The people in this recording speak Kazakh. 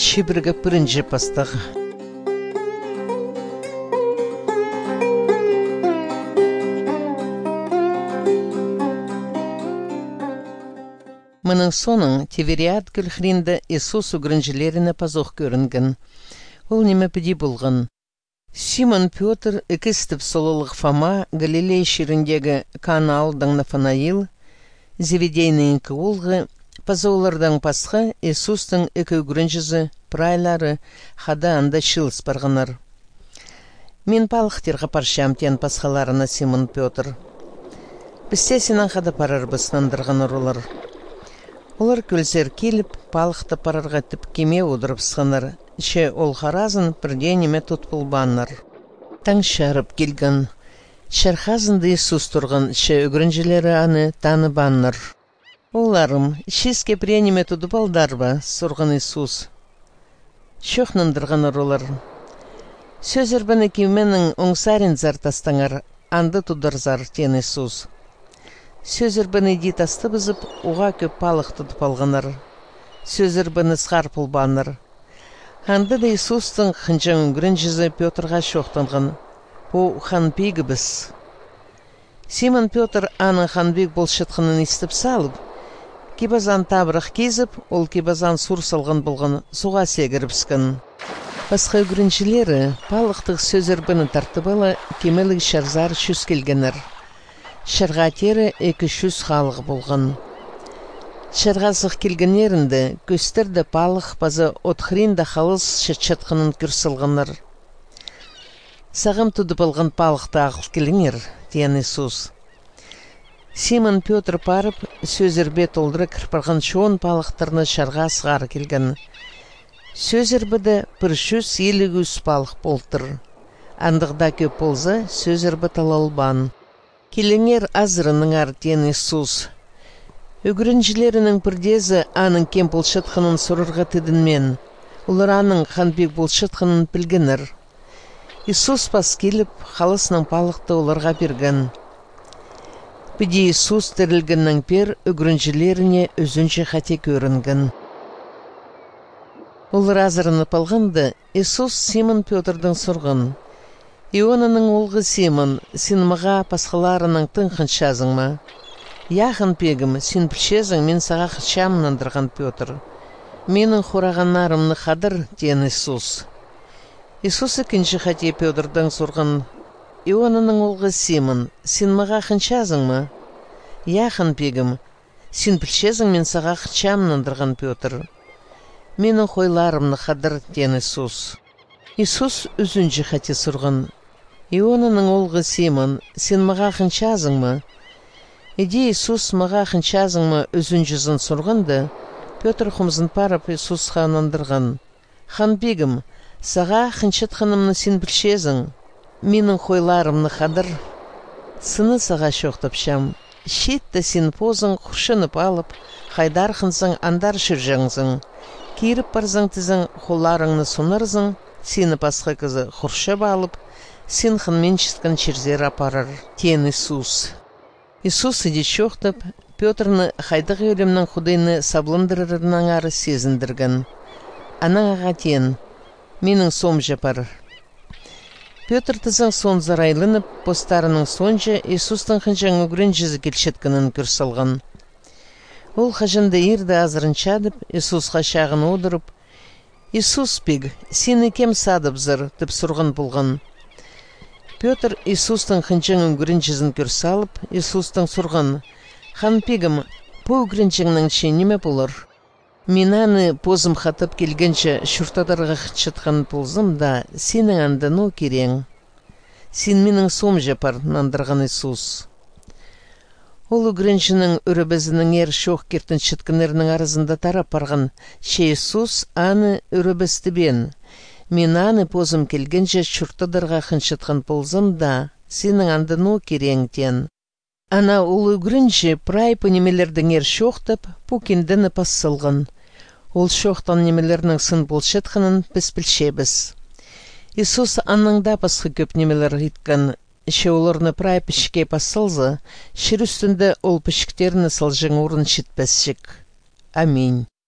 Шибіргі бірінші бастық. Мұның соның Тивериад күлхринді Иисус үгірінжілеріне пазоқ көрінген. Ол неме піде болған. Симон Петр, ікістіп солылық Фома, Галилей шеріндегі Канаалдың Нафанаил, Зеведейнің кіолғы, пазоолардан пасқа Иисустың екі үгірінжізі, прайлары, хада анда шылыс барғанар. Мен палықтырға паршам тен пасқаларына Симон Петр. Бізде сенің хада парар бұснандырғанар олар. Олар көлсер келіп, палықты парарға түп кеме одырып сғанар. Ше ол харазын бірде неме тұтпыл баннар. Таң шарып келген. Шархазынды Иисус тұрған ше үгірінжілері аны таны баннар. Оларым, шеске пре неме тұдып алдар ба, сұрған Иисус. Шоқнандырғанар олар. Сөзір бәні кеменің оңсарин зартастаңар, анды тұдырзар тен Иисус. Сөзір бәні дитасты бізіп, оға көп палық тұдып алғанар. Сөзір бәні сқарпыл баннар. Анды да Иисустың қынжан үгірінжізі Петрға шоқтанған. Бұл ханбегі біз. Симон Петр аның ханбег болшытқынын істіп салып, кебазан табырық кезіп, ол кебазан сұр салған болған суға сегіріп сқын. Басқа үгірінжілері палықтық сөзір бұны тартыбалы кемелік шарзар шүз келгенер. Шарға тері 200 халық болған. Шарғасық келгенерінді көстерді палық базы отхринда халыс шетчатқынын күрсілғаныр. Сағым тұдып алған палықты ақыл келіңер, дейін Иисус. Симон Петр парып, сөзір бет олдыры кірпірған шоын палықтарны шарға сығары келген. Сөзір біді 150 палық болтыр. Андығда көп болза, сөзір біт алалбан. Келіңер азырының артен Иисус. Үгірінжілерінің бірдезі аның кем болшытқынын сұрырға тедінмен. Олар аның ханбек болшытқынын білгенір. Иисус бас келіп, қалысының палықты оларға берген. Біде Иисус тірілгеннің пер үгірінжілеріне өзінше қате көрінген. Олар азырынып алғанды, Иисус Симон Петрдің сұрғын. Ионаның олғы Симон, сен маға пасқаларының тыңқыншазың ма? Яхын пегім, сен пішезің, мен саға қытшамынандырған Петр. Менің қорағанарымны қадыр, дейін Иисус. Иисус екінші қате Петрдің сұрғын. Ионаның олғы Симон, сен маға қыншазың ма? Яхын пегім, сен пішезің, мен саға қытшамынандырған Петр. Менің қойларымны қадыр, дейін Иисус. Иисус үзінші қате сұрғын. Ионаның олғы Симон, сен маға қыншазың ма? Иде Иисус маға қыншазың ма үзіншізін сұрғанды, Петр құмзын парып Иисусқа анандырған. Ханбегім, саға қыншытқанымны сен білшезің, менің қойларымны қадыр. Сыны саға шоқтып шам, шетті сен позың құшынып алып, қайдар қынсың андар шүржаңзың. Кейіріп барзың тізің қоларыңны сонарзың, сені басқа кізі құршып алып, сен қынмен шытқан черзер апарыр, тен Иисус. Иисус иде шоқтып, Петрны қайдық өлімнің құдайны саблындырырынан ары сезіндірген. Анаң аға тен, менің сом жапар. Петр тізің сон зарайлынып, постарының сонжа Иисустың қынжан үгірінжізі келшеткінін күрсалған. Ол қажынды ерді азырыншадып, Иисусқа шағын одырып, Иисус пег, сені кем садып зыр, деп сұрған болған. Петр Иисустың қынжан үгірінжізін көрсалып, Иисустың сұрған. Хан пегім, по үгірінжіңнің ше неме болыр? Мен аны позым қатып келгенше шүртадарға қытшытқан болзым да, сенің анда но керең. Сен менің сом жапар, нандырған Иисус. Ол үгірінжінің үрібізінің ер шоқ кертін шыткінерінің арызында тарап барған, ше Иисус аны үрібізді бен. Мен аны позым келгенше шүртадарға қыншытқан болзым да, сенің анда но кереңтен. Ана ол үгірінше прайпы немелердің ер шоқтып, пукендіні пассылғын. Ол шоқтан немелерінің сын болшытқынын біз білшебіз. Иисус аныңда басқы көп немелер иткан, ше оларны прайпы шіке пассылзы, шыр үстінде ол пішіктеріні сылжың орын шетпәсшік. Аминь.